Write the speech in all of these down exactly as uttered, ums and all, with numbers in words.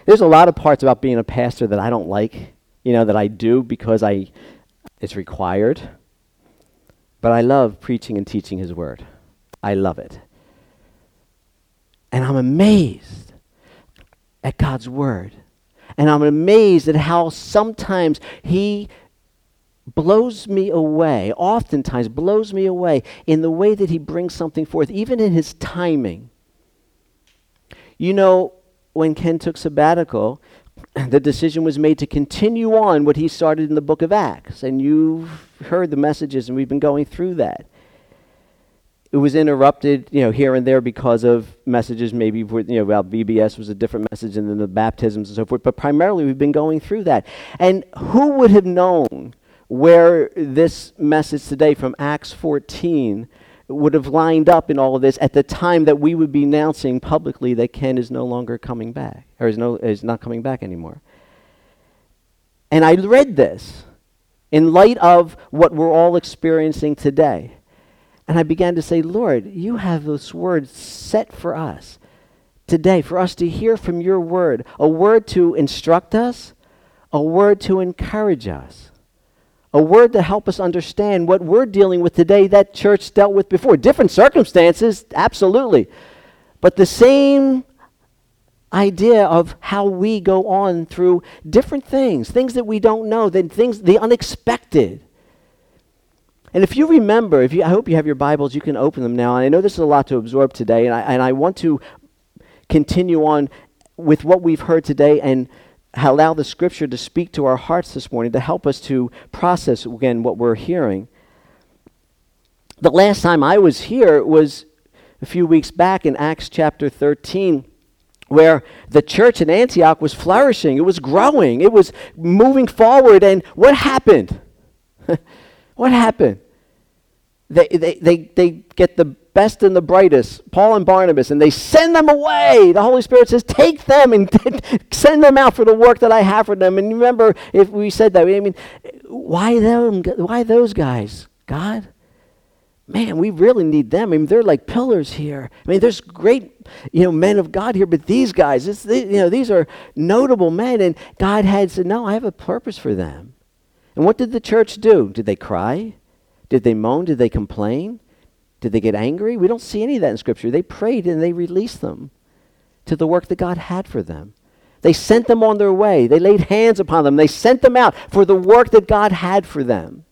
There's a lot of parts about being a pastor that I don't like, you know, that I do because I, it's required. But I love preaching and teaching his word. I love it. And I'm amazed at God's word. And I'm amazed at how sometimes he blows me away, oftentimes blows me away in the way that he brings something forth, even in his timing. You know, when Ken took sabbatical, the decision was made to continue on what he started in the book of Acts. And you've heard the messages, and we've been going through that. It was interrupted, you know, here and there because of messages maybe, you know, about V B S was a different message, and then the baptisms and so forth. But primarily, we've been going through that. And who would have known where this message today from Acts fourteen would have lined up in all of this at the time that we would be announcing publicly that Ken is no longer coming back, or is no is not coming back anymore. And I read this in light of what we're all experiencing today. And I began to say, Lord, you have those words set for us today, for us to hear from your word, a word to instruct us, a word to encourage us, a word to help us understand what we're dealing with today that church dealt with before. Different circumstances, absolutely. But the same idea of how we go on through different things, things that we don't know, then things, the unexpected. And if you remember, if you, I hope you have your Bibles, you can open them now. And I know this is a lot to absorb today, and I, and I want to continue on with what we've heard today and allow the scripture to speak to our hearts this morning to help us to process, again, what we're hearing. The last time I was here was a few weeks back in Acts chapter thirteen, where the church in Antioch was flourishing. It was growing. It was moving forward. And what happened? What happened? They, they, they, they get the best and the brightest, Paul and Barnabas, and they send them away. The Holy Spirit says, take them and send them out for the work that I have for them. And remember, if we said that, I mean, why them? Why those guys? God? Man, we really need them. I mean, they're like pillars here. I mean, there's great, you know, men of God here, but these guys, it's, you know, these are notable men. And God had said, no, I have a purpose for them. And what did the church do? Did they cry? Did they moan? Did they complain? Did they get angry? We don't see any of that in Scripture. They prayed and they released them to the work that God had for them. They sent them on their way. They laid hands upon them. They sent them out for the work that God had for them.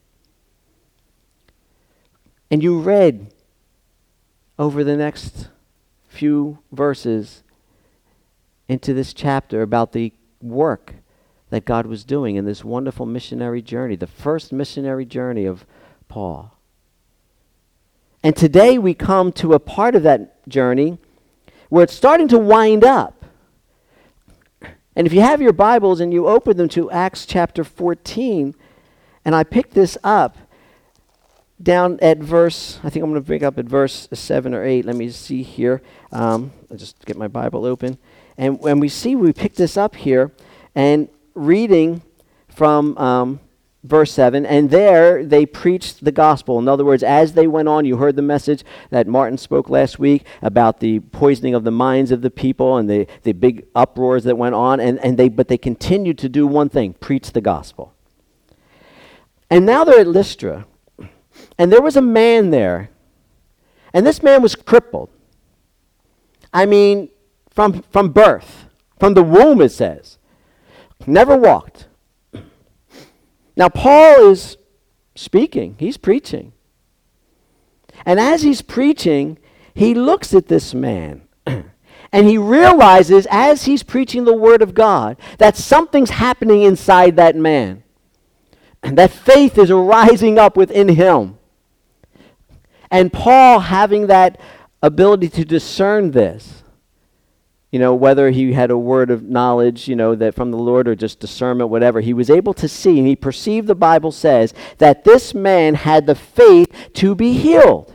And you read over the next few verses into this chapter about the work that God was doing in this wonderful missionary journey, the first missionary journey of Paul. And today we come to a part of that journey where it's starting to wind up. And if you have your Bibles and you open them to Acts chapter fourteen, and I picked this up down at verse, I think I'm going to pick up at verse seven or eight. Let me see here. Um, I'll just get my Bible open. And when we see, we pick this up here, and reading from um, verse seven, and there they preached the gospel. In other words, as they went on, you heard the message that Martin spoke last week about the poisoning of the minds of the people and the, the big uproars that went on, and, and they but they continued to do one thing, preach the gospel. And now they're at Lystra, and there was a man there, and this man was crippled. I mean, from from birth, from the womb, it says. Never walked. Now, Paul is speaking. He's preaching. And as he's preaching, he looks at this man. And he realizes, as he's preaching the word of God, that something's happening inside that man. And that faith is rising up within him. And Paul, having that ability to discern this, you know, whether he had a word of knowledge, you know, that from the Lord or just discernment, whatever, he was able to see, and he perceived, the Bible says, that this man had the faith to be healed.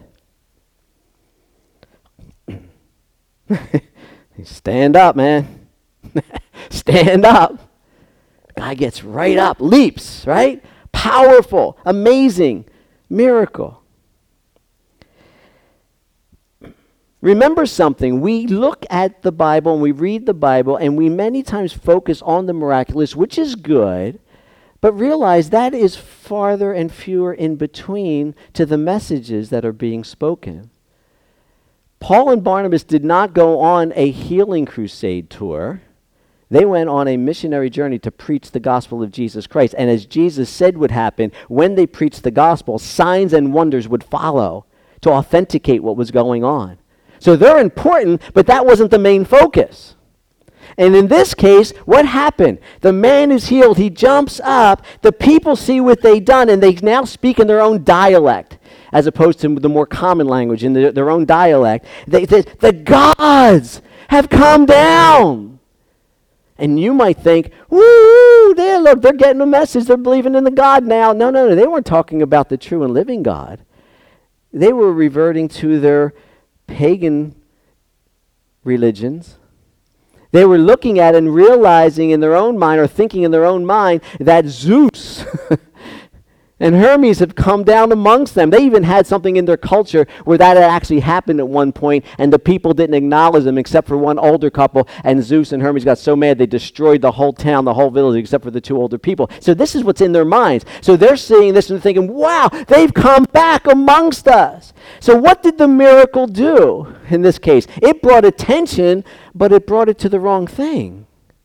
Stand up, man. Stand up. Guy gets right up, leaps, right? Powerful, amazing, miracle. Remember something. We look at the Bible and we read the Bible and we many times focus on the miraculous, which is good, but realize that is farther and fewer in between to the messages that are being spoken. Paul and Barnabas did not go on a healing crusade tour. They went on a missionary journey to preach the gospel of Jesus Christ. And as Jesus said would happen, when they preached the gospel, signs and wonders would follow to authenticate what was going on. So they're important, but that wasn't the main focus. And in this case, what happened? The man is healed. He jumps up. The people see what they've done, and they now speak in their own dialect, as opposed to the more common language in the, their own dialect. They, they, the gods have come down. And you might think, woo, there, look, they're getting the message. They're believing in the God now. No, no, no. They weren't talking about the true and living God. They were reverting to their pagan religions. They were looking at and realizing in their own mind, or thinking in their own mind, that Zeus and Hermes have come down amongst them. They even had something in their culture where that had actually happened at one point, and the people didn't acknowledge them except for one older couple, and Zeus and Hermes got so mad they destroyed the whole town, the whole village, except for the two older people. So this is what's in their minds. So they're seeing this and thinking, wow, they've come back amongst us. So what did the miracle do in this case? It brought attention, but it brought it to the wrong thing.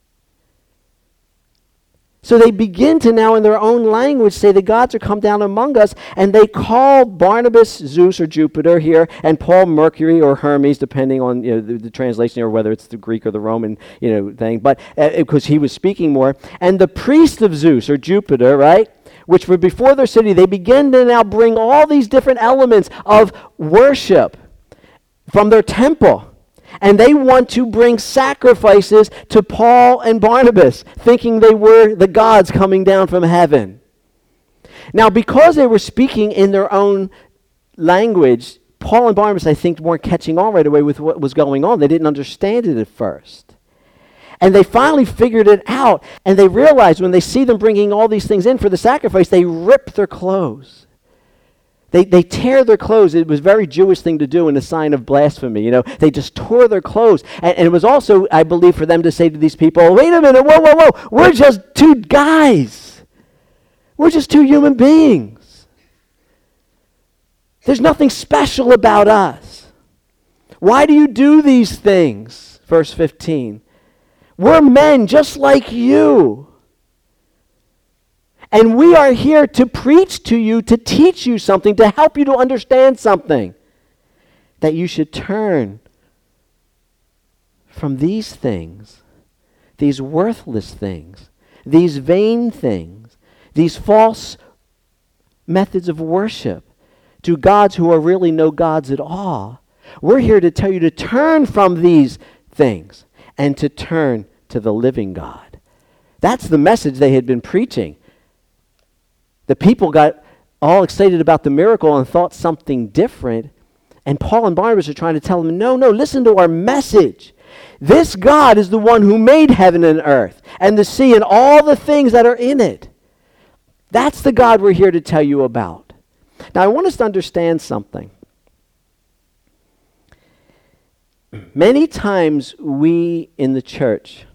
So they begin to now in their own language say the gods are come down among us, and they call Barnabas Zeus or Jupiter here, and Paul Mercury or Hermes, depending on, you know, the, the translation, or whether it's the Greek or the Roman, you know, thing, but because uh, he was speaking more. And the priest of Zeus or Jupiter, right, which were before their city, they begin to now bring all these different elements of worship from their temple. And they want to bring sacrifices to Paul and Barnabas, thinking they were the gods coming down from heaven. Now, because they were speaking in their own language, Paul and Barnabas, I think, weren't catching on right away with what was going on. They didn't understand it at first. And they finally figured it out, and they realized when they see them bringing all these things in for the sacrifice, they rip their clothes. They they tear their clothes. It was a very Jewish thing to do in a sign of blasphemy. You know, they just tore their clothes. And, and it was also, I believe, for them to say to these people, wait a minute, whoa, whoa, whoa, we're just two guys. We're just two human beings. There's nothing special about us. Why do you do these things? Verse fifteen. We're men just like you. And we are here to preach to you, to teach you something, to help you to understand something. That you should turn from these things, these worthless things, these vain things, these false methods of worship, to gods who are really no gods at all. We're here to tell you to turn from these things and to turn to the living God. That's the message they had been preaching. The people got all excited about the miracle and thought something different. And Paul and Barnabas are trying to tell them, no, no, listen to our message. This God is the one who made heaven and earth and the sea and all the things that are in it. That's the God we're here to tell you about. Now, I want us to understand something. Many times we in the church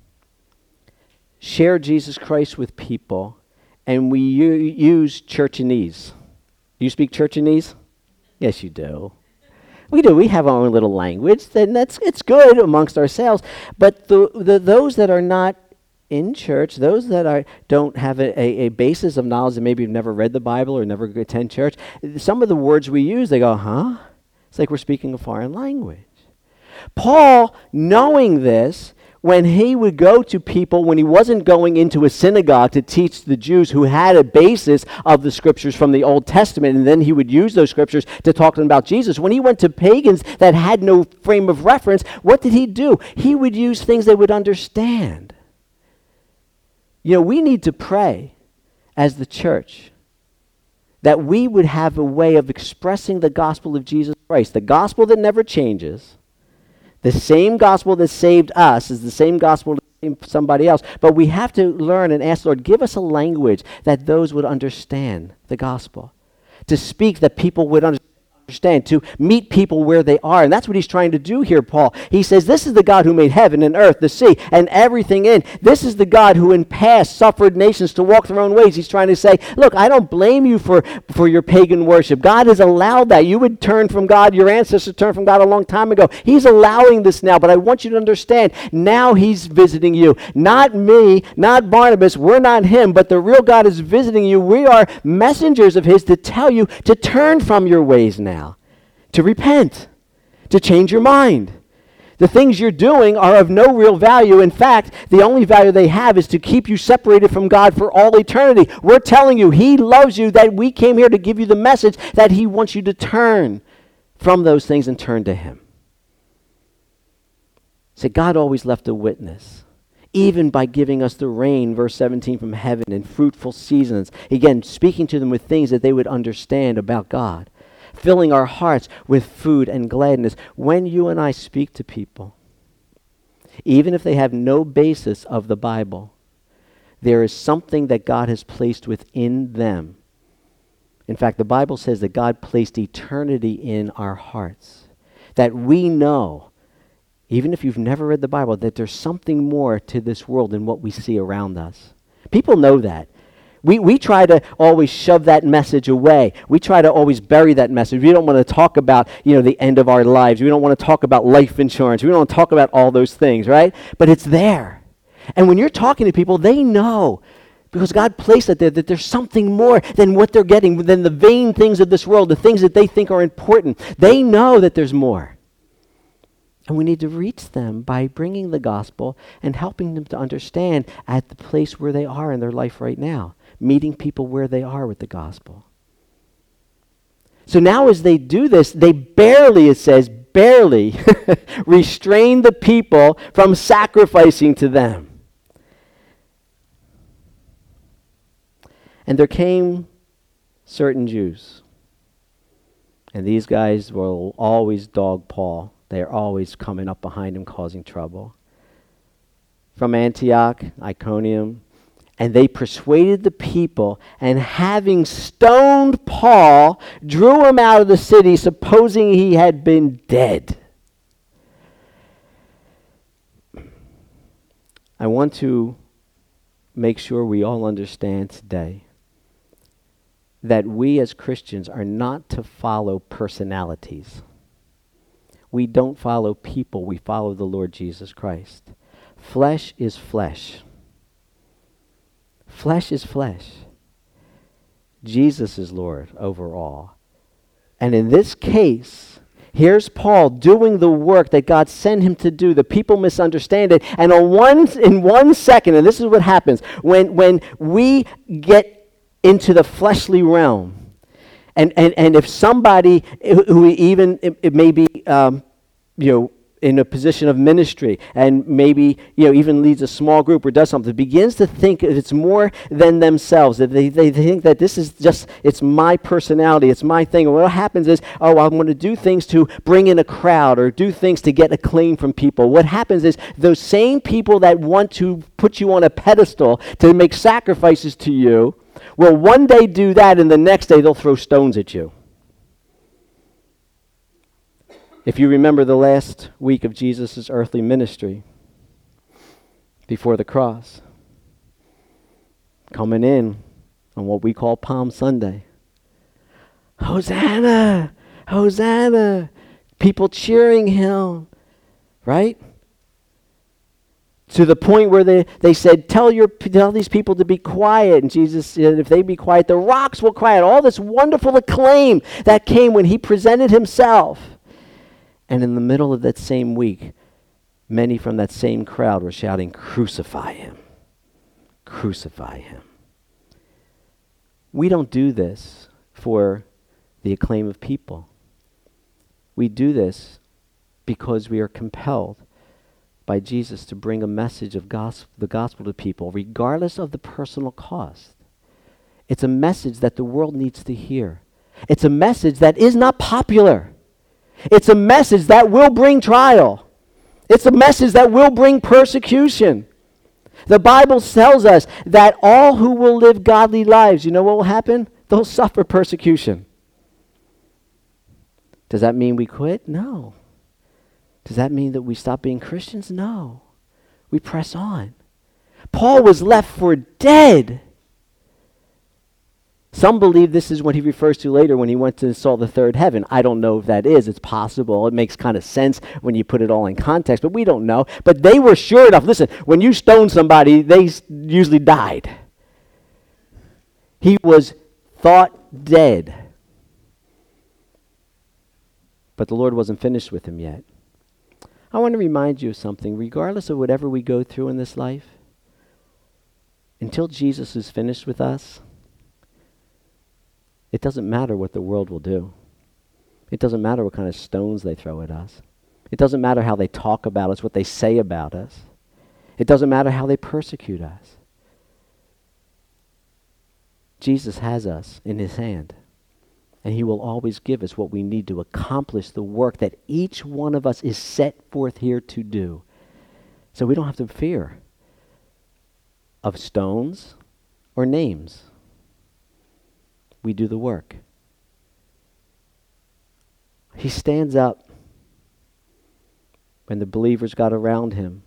share Jesus Christ with people, and we u- use churchanese. Do you speak churchanese? Yes, you do. We do. We have our own little language, and that's it's good amongst ourselves. But the, the those that are not in church, those that are don't have a, a, a basis of knowledge, and maybe have never read the Bible or never attend church, some of the words we use, they go, huh? It's like we're speaking a foreign language. Paul, knowing this, when he would go to people, when he wasn't going into a synagogue to teach the Jews who had a basis of the scriptures from the Old Testament, and then he would use those scriptures to talk to them about Jesus. When he went to pagans that had no frame of reference, what did he do? He would use things they would understand. You know, we need to pray as the church that we would have a way of expressing the gospel of Jesus Christ, the gospel that never changes. The same gospel that saved us is the same gospel that saved somebody else. But we have to learn and ask, Lord, give us a language that those would understand the gospel. To speak that people would understand understand, to meet people where they are. And that's what he's trying to do here, Paul. He says, this is the God who made heaven and earth, the sea, and everything in. This is the God who in past suffered nations to walk their own ways. He's trying to say, look, I don't blame you for, for your pagan worship. God has allowed that. You would turn from God. Your ancestors turned from God a long time ago. He's allowing this now, but I want you to understand, now he's visiting you. Not me, not Barnabas. We're not him, but the real God is visiting you. We are messengers of his to tell you to turn from your ways now. To repent, to change your mind. The things you're doing are of no real value. In fact, the only value they have is to keep you separated from God for all eternity. We're telling you, he loves you, that we came here to give you the message that he wants you to turn from those things and turn to him. See, God always left a witness, even by giving us the rain, verse seventeen, from heaven and fruitful seasons. Again, speaking to them with things that they would understand about God. Filling our hearts with food and gladness. When you and I speak to people, even if they have no basis of the Bible, there is something that God has placed within them. In fact, the Bible says that God placed eternity in our hearts. That we know, even if you've never read the Bible, that there's something more to this world than what we see around us. People know that. We we try to always shove that message away. We try to always bury that message. We don't want to talk about, you know, the end of our lives. We don't want to talk about life insurance. We don't want to talk about all those things, right? But it's there. And when you're talking to people, they know, because God placed it there, that there's something more than what they're getting, than the vain things of this world, the things that they think are important. They know that there's more. And we need to reach them by bringing the gospel and helping them to understand at the place where they are in their life right now. Meeting people where they are with the gospel. So now as they do this, they barely, it says, barely restrain the people from sacrificing to them. And there came certain Jews. And these guys will always dog Paul. They're always coming up behind him, causing trouble. From Antioch, Iconium, and they persuaded the people, and having stoned Paul, drew him out of the city, supposing he had been dead. I want to make sure we all understand today that we as Christians are not to follow personalities. We don't follow people, we follow the Lord Jesus Christ. Flesh is flesh. Flesh is flesh. Jesus is Lord over all. And in this case, here's Paul doing the work that God sent him to do. The people misunderstand it. And on one, in one second, and this is what happens, when, when we get into the fleshly realm, and, and, and if somebody who even, it, it may be, um, you know, in a position of ministry, and maybe, you know, even leads a small group or does something, begins to think it's more than themselves, that they, they think that this is just, it's my personality, it's my thing. And what happens is, oh, I'm going to do things to bring in a crowd or do things to get acclaim from people. What happens is those same people that want to put you on a pedestal to make sacrifices to you will one day do that, and the next day they'll throw stones at you. If you remember the last week of Jesus' earthly ministry before the cross, coming in on what we call Palm Sunday, Hosanna, Hosanna, people cheering him, right? To the point where they, they said, tell your tell these people to be quiet. And Jesus said, if they be quiet, the rocks will cry out. All this wonderful acclaim that came when he presented himself. And in the middle of that same week, many from that same crowd were shouting, crucify him, crucify him. We don't do this for the acclaim of people. We do this because we are compelled by Jesus to bring a message of gospel, the gospel to people, regardless of the personal cost. It's a message that the world needs to hear. It's a message that is not popular. It's a message that will bring trial. It's a message that will bring persecution. The Bible tells us that all who will live godly lives, you know what will happen? They'll suffer persecution. Does that mean we quit? No. Does that mean that we stop being Christians? No. We press on. Paul was left for dead. Some believe this is what he refers to later when he went to saw the third heaven. I don't know if that is. It's possible. It makes kind of sense when you put it all in context, but we don't know. But they were sure enough. Listen, when you stone somebody, they usually died. He was thought dead. But the Lord wasn't finished with him yet. I want to remind you of something. Regardless of whatever we go through in this life, until Jesus is finished with us, it doesn't matter what the world will do. It doesn't matter what kind of stones they throw at us. It doesn't matter how they talk about us, what they say about us. It doesn't matter how they persecute us. Jesus has us in his hand, and he will always give us what we need to accomplish the work that each one of us is set forth here to do. So we don't have to fear of stones or names. We do the work. He stands up when the believers got around him.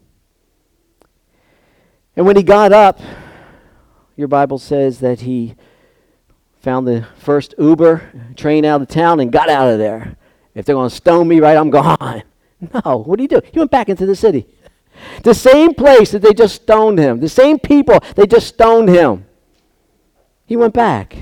And when he got up, your Bible says that he found the first Uber train out of town and got out of there. If they're going to stone me, right, I'm gone. No, what did he do? He went back into the city. The same place that they just stoned him. The same people, they just stoned him. He went back.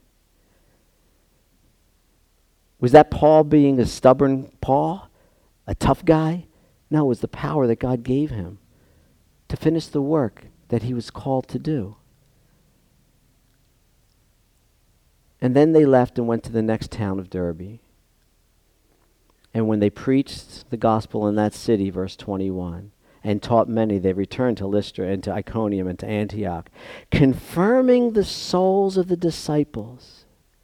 Was that Paul being a stubborn Paul? A tough guy? No, it was the power that God gave him to finish the work that he was called to do. And then they left and went to the next town of Derbe. And when they preached the gospel in that city, verse twenty-one, and taught many, they returned to Lystra and to Iconium and to Antioch, confirming the souls of the disciples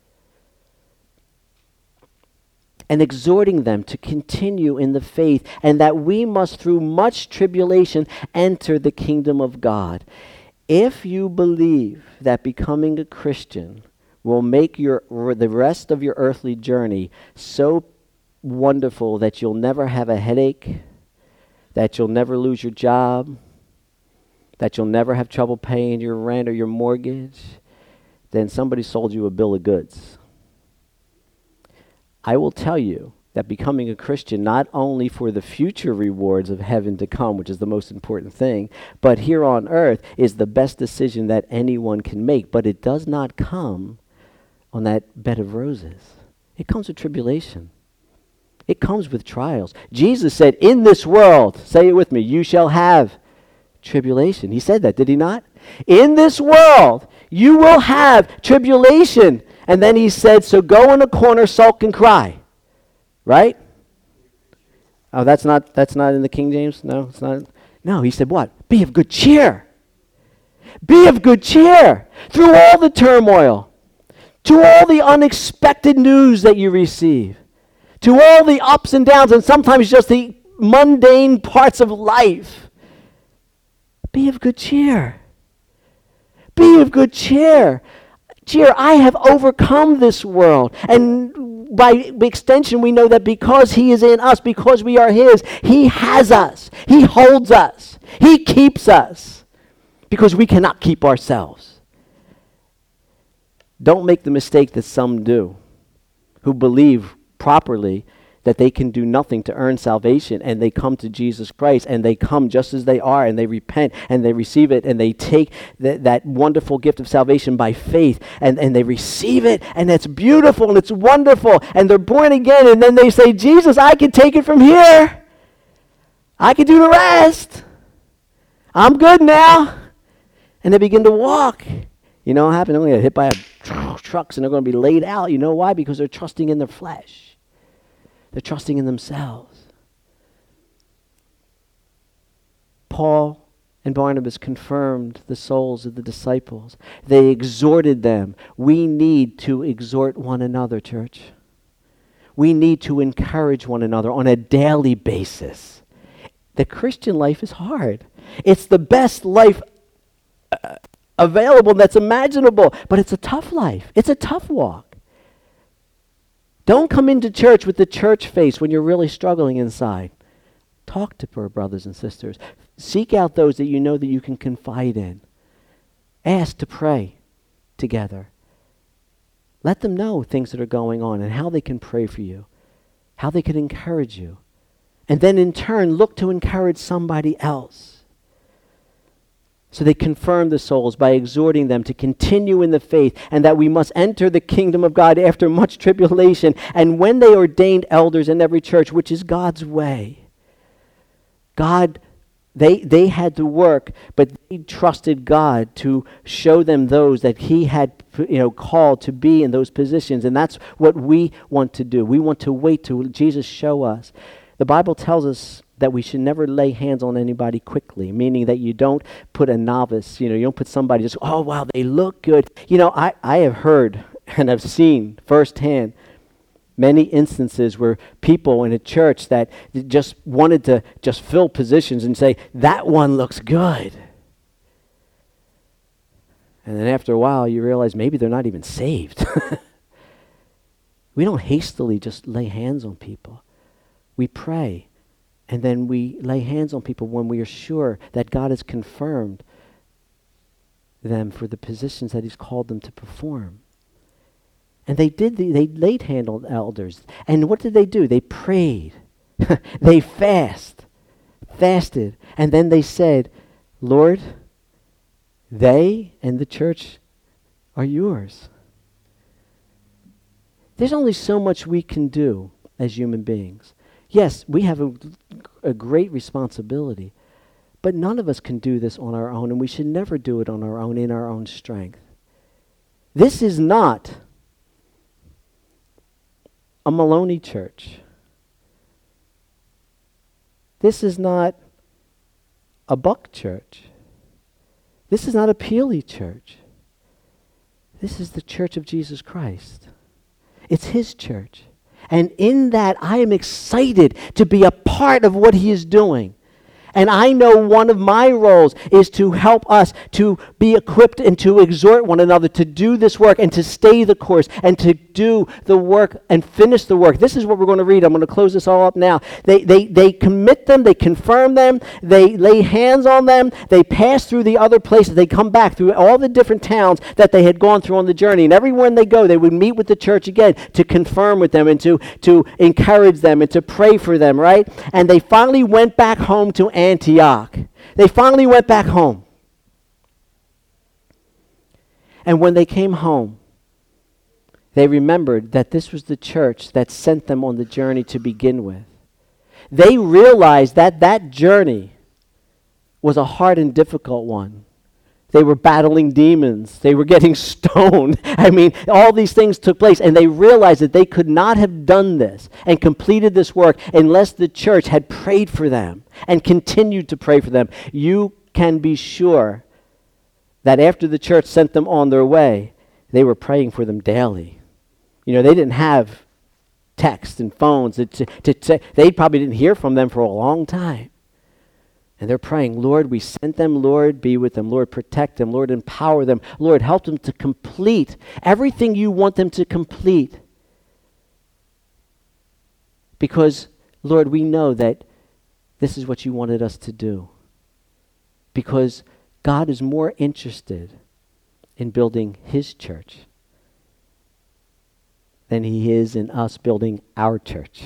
and exhorting them to continue in the faith, and that we must through much tribulation enter the kingdom of God. If you believe that becoming a Christian will make your the rest of your earthly journey so wonderful that you'll never have a headache, that you'll never lose your job, that you'll never have trouble paying your rent or your mortgage, then somebody sold you a bill of goods. I will tell you that becoming a Christian, not only for the future rewards of heaven to come, which is the most important thing, but here on earth is the best decision that anyone can make. But it does not come on that bed of roses. It comes with tribulation. It comes with trials. Jesus said, in this world, say it with me, you shall have tribulation. He said that, did he not? In this world, you will have tribulation. And then he said, so go in a corner, sulk and cry. Right? Oh, that's not that's not in the King James? No, it's not. No, he said what? Be of good cheer. Be of good cheer through all the turmoil, to all the unexpected news that you receive, to all the ups and downs, and sometimes just the mundane parts of life. Be of good cheer. Be of good cheer. Cheer, I have overcome this world. And by extension, we know that because he is in us, because we are his, he has us. He holds us. He keeps us. Because we cannot keep ourselves. Don't make the mistake that some do, who believe properly that they can do nothing to earn salvation, and they come to Jesus Christ, and they come just as they are, and they repent, and they receive it, and they take th- that wonderful gift of salvation by faith, and, and they receive it, and it's beautiful, and it's wonderful, and they're born again, and then they say, Jesus, I can take it from here. I can do the rest. I'm good now. And they begin to walk. You know what happened? They're going to get hit by a tr- trucks, and they're going to be laid out. You know why? Because they're trusting in their flesh. They're trusting in themselves. Paul and Barnabas confirmed the souls of the disciples. They exhorted them. We need to exhort one another, church. We need to encourage one another on a daily basis. The Christian life is hard. It's the best life uh, available that's imaginable, but it's a tough life. It's a tough walk. Don't come into church with the church face when you're really struggling inside. Talk to our brothers and sisters. Seek out those that you know that you can confide in. Ask to pray together. Let them know things that are going on and how they can pray for you, how they can encourage you. And then in turn, look to encourage somebody else. So they confirm the souls by exhorting them to continue in the faith, and that we must enter the kingdom of God after much tribulation. And when they ordained elders in every church, which is God's way, God, they they had to work, but they trusted God to show them those that He had, you know, called to be in those positions. And that's what we want to do. We want to wait till Jesus show us. The Bible tells us that we should never lay hands on anybody quickly, meaning that you don't put a novice, you know, you don't put somebody just, oh, wow, they look good. You know, I, I have heard and I've seen firsthand many instances where people in a church that just wanted to just fill positions and say, that one looks good. And then after a while, you realize maybe they're not even saved. We don't hastily just lay hands on people. We pray. And then we lay hands on people when we are sure that God has confirmed them for the positions that He's called them to perform. And they did. The, they laid hand on elders. And what did they do? They prayed. They fast, fasted. And then they said, Lord, they and the church are yours. There's only so much we can do as human beings. Yes, we have a, a great responsibility, but none of us can do this on our own, and we should never do it on our own, in our own strength. This is not a Maloney church. This is not a Buck church. This is not a Peely church. This is the church of Jesus Christ. It's His church. And in that, I am excited to be a part of what He is doing. And I know one of my roles is to help us to be equipped and to exhort one another to do this work and to stay the course and to do the work and finish the work. This is what we're going to read. I'm going to close this all up now. They, they, they commit them, they confirm them, they lay hands on them, they pass through the other places, they come back through all the different towns that they had gone through on the journey. And everywhere they go, they would meet with the church again to confirm with them and to, to encourage them and to pray for them, right? And they finally went back home to Antioch. They finally went back home. And when they came home, they remembered that this was the church that sent them on the journey to begin with. They realized that that journey was a hard and difficult one. They were battling demons. They were getting stoned. I mean, all these things took place, and they realized that they could not have done this and completed this work unless the church had prayed for them and continued to pray for them. You can be sure that after the church sent them on their way, they were praying for them daily. You know, they didn't have text and phones. To, to, to, they probably didn't hear from them for a long time. And they're praying, Lord, we sent them. Lord, be with them. Lord, protect them. Lord, empower them. Lord, help them to complete everything you want them to complete. Because, Lord, we know that this is what you wanted us to do. Because God is more interested in building His church than He is in us building our church.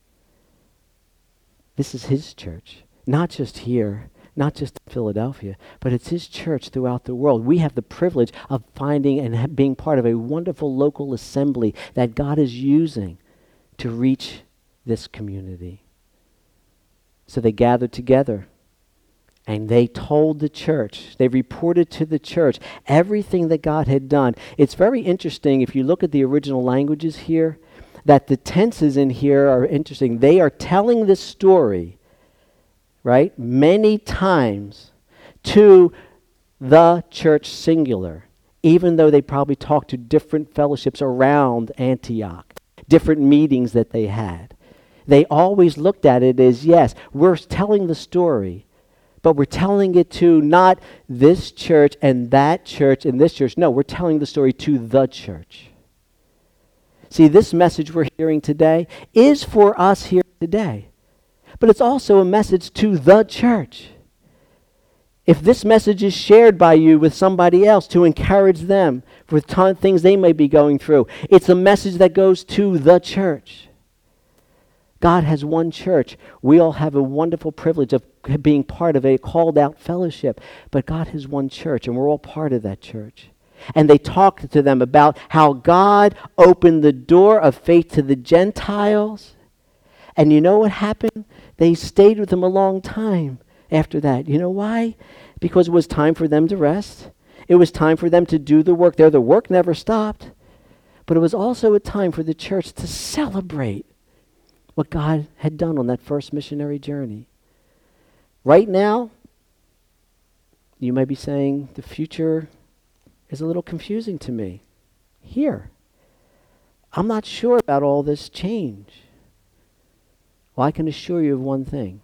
This is His church. Not just here, not just in Philadelphia, but it's His church throughout the world. We have the privilege of finding and ha- being part of a wonderful local assembly that God is using to reach this community. So they gathered together and they told the church, they reported to the church everything that God had done. It's very interesting if you look at the original languages here, that the tenses in here are interesting. They are telling this story, right, many times to the church singular, even though they probably talked to different fellowships around Antioch, different meetings that they had. They always looked at it as, yes, we're telling the story, but we're telling it to not this church and that church and this church. No, we're telling the story to the church. See, this message we're hearing today is for us here today, but it's also a message to the church. If this message is shared by you with somebody else to encourage them for ton- things they may be going through, it's a message that goes to the church. God has one church. We all have a wonderful privilege of being part of a called out fellowship, but God has one church, and we're all part of that church. And they talked to them about how God opened the door of faith to the Gentiles. And you know what happened? They stayed with him a long time after that. You know why? Because it was time for them to rest. It was time for them to do the work there. The work never stopped. But it was also a time for the church to celebrate what God had done on that first missionary journey. Right now, you might be saying, the future is a little confusing to me. Here, I'm not sure about all this change. Well, I can assure you of one thing.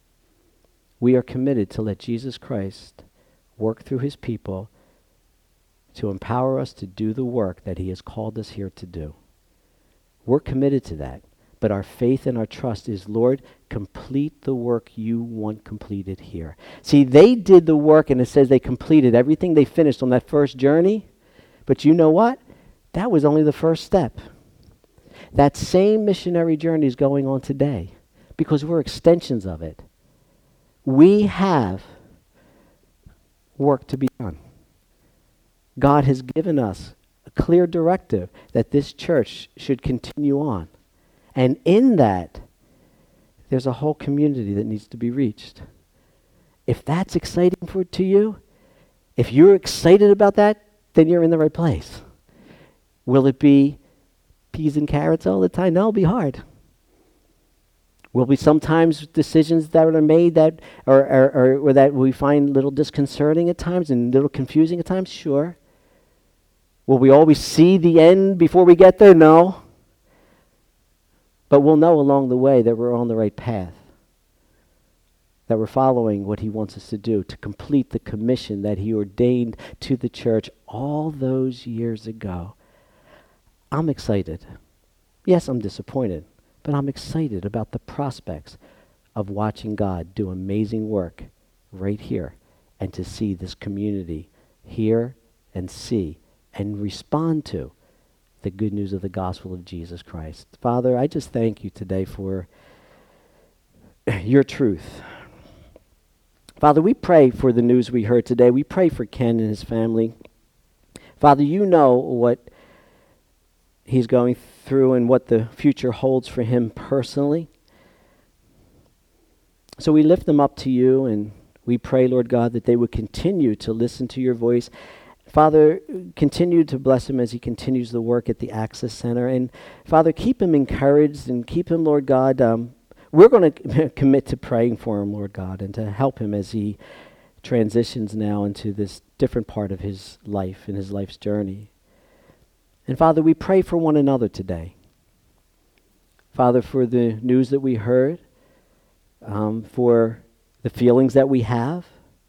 We are committed to let Jesus Christ work through his people to empower us to do the work that he has called us here to do. We're committed to that. But our faith and our trust is, Lord, complete the work you want completed here. See, they did the work, and it says they completed everything they finished on that first journey. But you know what? That was only the first step. That same missionary journey is going on today because we're extensions of it. We have work to be done. God has given us a clear directive that this church should continue on. And in that, there's a whole community that needs to be reached. If that's exciting for to you, if you're excited about that, then you're in the right place. Will it be peas and carrots all the time? No, it'll be hard. Will be sometimes decisions that are made that or, or, or, or that we find a little disconcerting at times and a little confusing at times? Sure. Will we always see the end before we get there? No. But we'll know along the way that we're on the right path, that we're following what he wants us to do to complete the commission that he ordained to the church all those years ago. I'm excited. Yes, I'm disappointed, but I'm excited about the prospects of watching God do amazing work right here and to see this community hear and see and respond to the good news of the gospel of Jesus Christ. Father, I just thank you today for your truth. Father, we pray for the news we heard today. We pray for Ken and his family. Father, you know what he's going through and what the future holds for him personally. So we lift them up to you, and we pray, Lord God, that they would continue to listen to your voice. Father, continue to bless him as he continues the work at the Access Center. And Father, keep him encouraged and keep him, Lord God. Um, we're going to commit to praying for him, Lord God, and to help him as he transitions now into this different part of his life and his life's journey. And Father, we pray for one another today. Father, for the news that we heard, um, for the feelings that we have.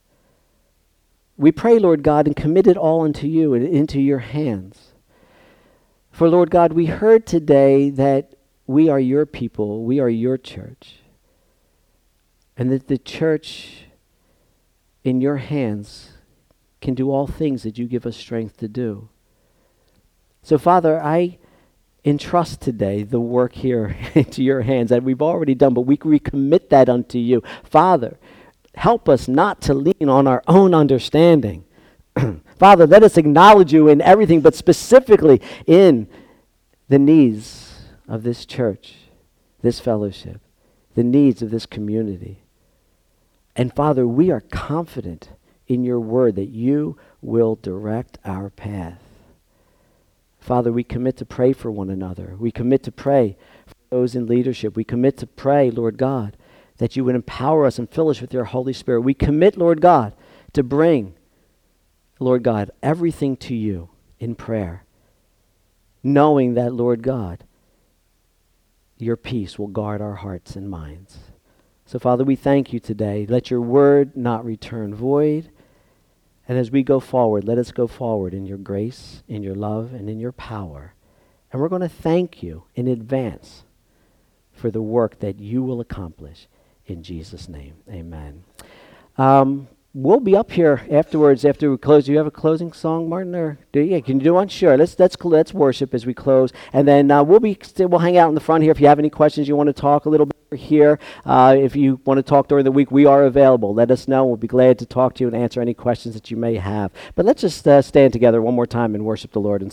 We pray, Lord God, and commit it all unto you and into your hands. For, Lord God, we heard today that we are your people, we are your church, and that the church in your hands can do all things that you give us strength to do. So, Father, I entrust today the work here into your hands that we've already done, but we recommit that unto you. Father, help us not to lean on our own understanding. Father, let us acknowledge you in everything, but specifically in the needs of this church, this fellowship, the needs of this community. And Father, we are confident in your word that you will direct our path. Father, we commit to pray for one another. We commit to pray for those in leadership. We commit to pray, Lord God, that you would empower us and fill us with your Holy Spirit. We commit, Lord God, to bring, Lord God, everything to you in prayer, knowing that, Lord God, your peace will guard our hearts and minds. So, Father, we thank you today. Let your word not return void. And as we go forward, let us go forward in your grace, in your love, and in your power. And we're going to thank you in advance for the work that you will accomplish in Jesus' name. Amen. Um, we'll be up here afterwards after we close. Do you have a closing song, Martin, or do you? Can you do one? Sure. Let's let's let's worship as we close, and then uh, we'll be st- we'll hang out in the front here. If you have any questions, you want to talk a little bit, we're here. Uh, if you want to talk during the week, we are available. Let us know. We'll be glad to talk to you and answer any questions that you may have. But let's just uh, stand together one more time and worship the Lord. And